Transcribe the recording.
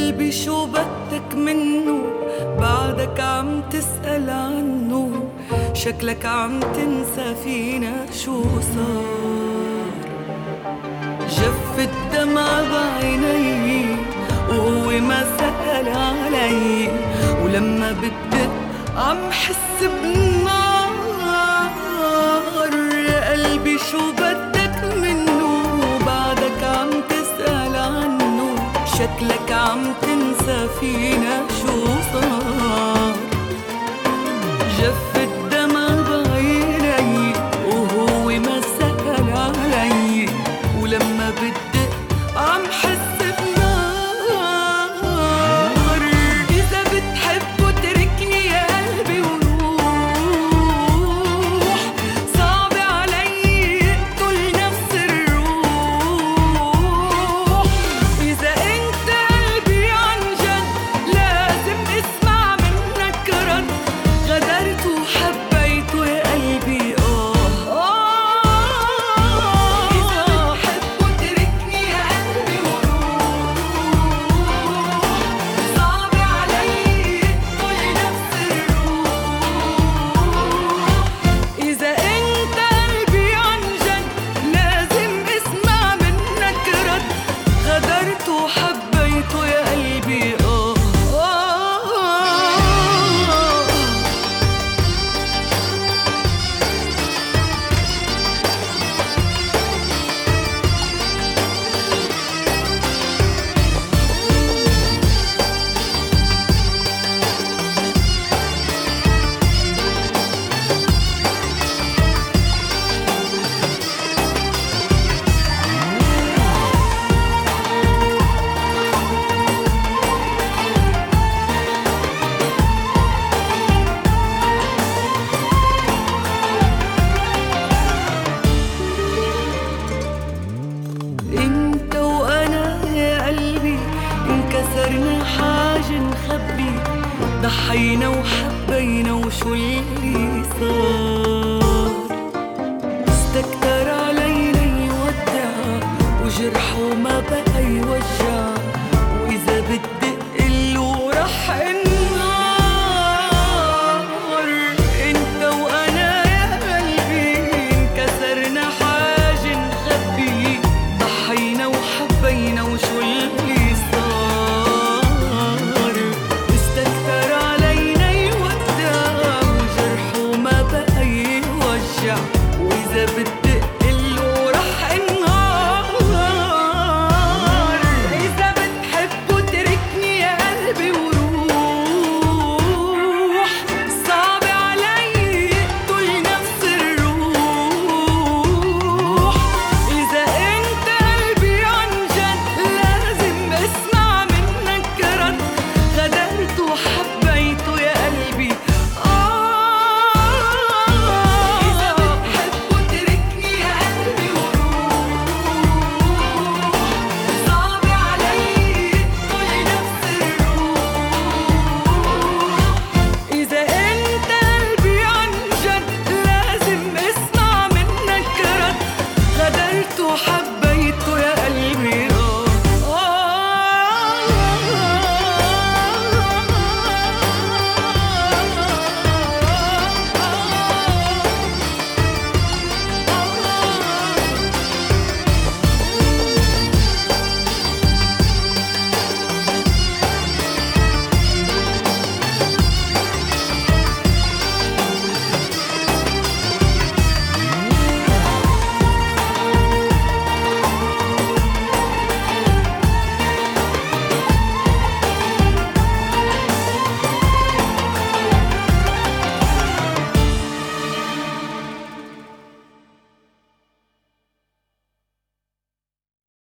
قلبي شو بدك منه؟ بعدك عم تسأل عنه، شكلك عم تنسى فينا شو صار. جف الدمع بعيني وهو ما سأل علي، ولما بدق عم حس بنار. قلبي شو بدك منه؟ بعدك عم تسأل عنه، شكلك عم تنسى فينا شو صار. جف الدمع بعيني وهو ما سأل علي، ولما بدق عم حس بنار. إذا بتحب اتركني يا قلبي وروح، صعب علي اقتل نفس الروح. إذا انت قلبي عن جد لازم اسمع منك رد، غدرت وحبيت يا قلبي إذا بتحب اتركني يا قلبي وروح، صعب علي اقتل نفس الروح. إذا انت قلبي عن جد لازم اسمع منك رد، غدرت وحبيت يا قلبي انت وانا يا قلبي، انكسرنا حاجة نخبي، ضحينا وحبينا وشو اللي صار. استكتر علينا يودع وجرحه ما بقى يوجع،